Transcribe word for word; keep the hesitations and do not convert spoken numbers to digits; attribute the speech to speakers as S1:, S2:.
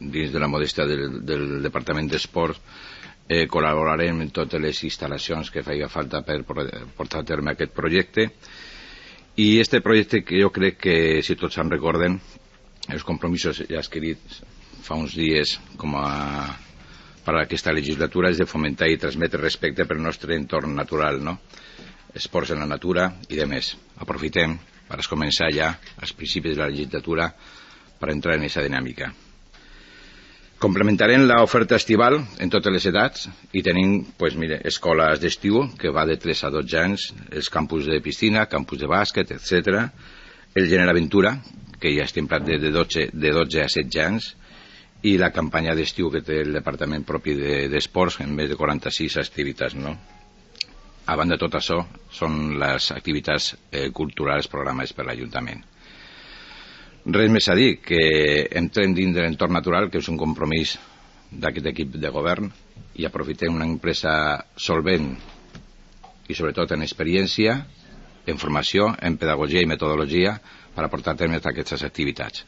S1: dins de la modestia del, del Departament d'Esports, eh, col·laborarem en totes les instal·lacions que faci falta per portar a terme aquest projecte. I este projecte, que jo crec que, si tots se'n recorden, els compromisos ja escrits fa uns dies com a per a aquesta legislatura, és de fomentar i transmetre respecte pel nostre entorn natural, no? Esports en la natura i de més. Aprofitem per començar ja als principis de la legislatura per entrar en aquesta dinàmica. Complementarem l'oferta estival en totes les edats i tenim, pues, mire, escoles d'estiu que va de tres a dotze anys, els campus de piscina, campus de bàsquet, etcètera. El Generaventura, que ja estem plat de, de, dotze, de dotze a setze anys, i la campanya d'estiu que té el departament propi d'esports, de, en més de quaranta-sis activitats, no? A banda de tot això, són les activitats eh, culturals programades per l'Ajuntament. Res més a dir, que entrem dins de l'entorn natural, que és un compromís d'aquest equip de govern, i aprofitem una empresa solvent i sobretot en experiència, en formació, en pedagogia i metodologia per aportar a terme aquestes activitats.